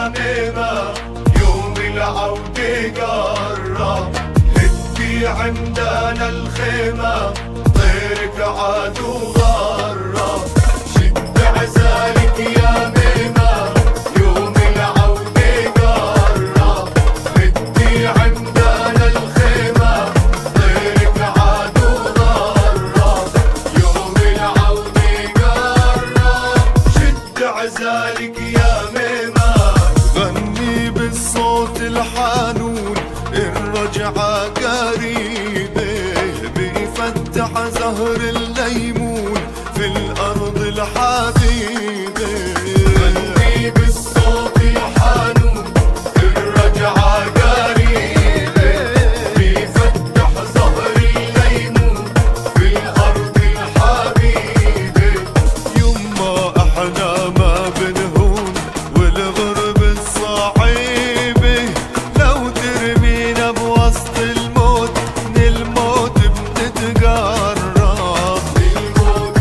يا ميمة يوم العودة قرب، هدي عمدان الخيمة طيرك عاد وغرب، شد عزالك يا ميمة يوم العودة قرب، هدي عمدان الخيمة طيرك عاد وغرب، يوم العودة قرب، شد عزالك يا ميمة. غني بالصوت الحانون الرجعة قريبة، بيفتح زهر الليمون في الأرض الحبيبة. غني بالصوت الحانون الرجعة قريبة، بيفتح زهر الليمون في الأرض الحبيبة. يما احنا ما بنهون والغرب الصعيبة، لو ترمينا بوسط الموت من الموت بنتقرب، للموت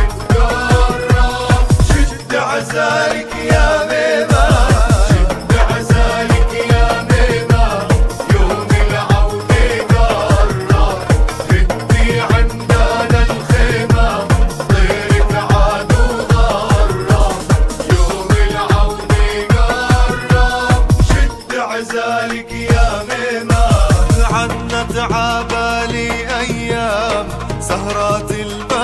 بنتقرب، شد عزالك يا ميمة، شد عزالك يا ميمة يوم العودة قرب، هدي عمدان الخيمة طيرك عاد وغرب، يوم العودة قرب، شد عزالك يا ميمة. عنت عبالي ايام سهرات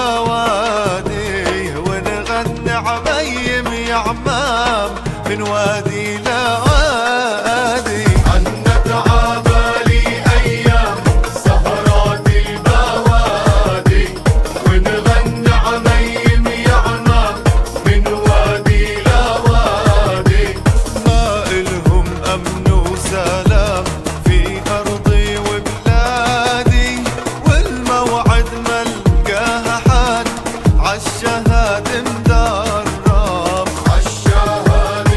البوادي، ونغني عميم يا عمام من وادي لوادي. عنت عبالي أيام سهرات البوادي، ونغني عميم يا عمام من وادي لوادي. ما إلهم أمن وسلام في أرضي وبلادي، والموعد ملقاها حد عالشهاد مدرب، عالشهاد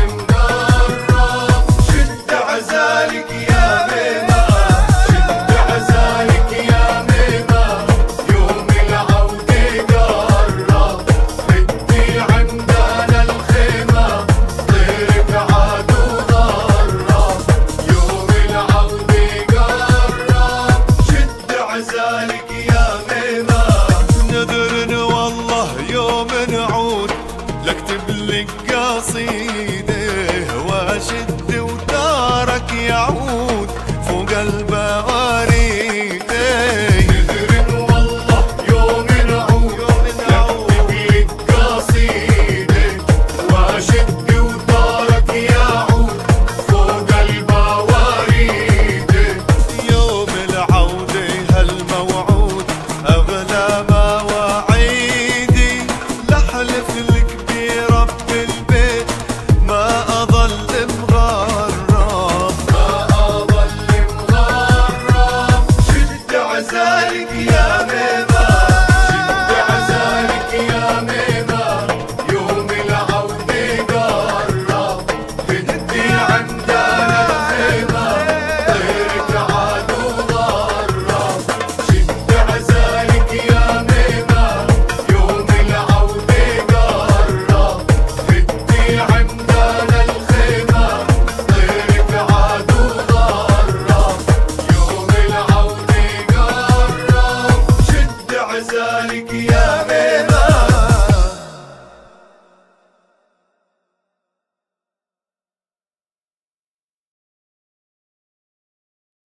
مدرب، شد عزالك يا ميمة، شد عزالك يا ميمة يوم العودة قرب، هدي عمدان الخيمة طيرك عاد وغرب، يوم العودة قرب، شد عزالك يا ميمة. نذرن والله يوم نعود لكتب لك قصيدة، واشد ودارك يعود فوق البواريد. نذرن والله يوم نعود نكتب لك قصيدة، واشد ودارك يعود فوق البواريد. يوم العودة هالموعود أغلى مواعيدي، لحلف لك برب البيت ما أظل مغرب، ما أظل مغرب، شد عزالك يا ميمة، شد عزالك يا ميمة يوم العودة قرب، هدي عمدان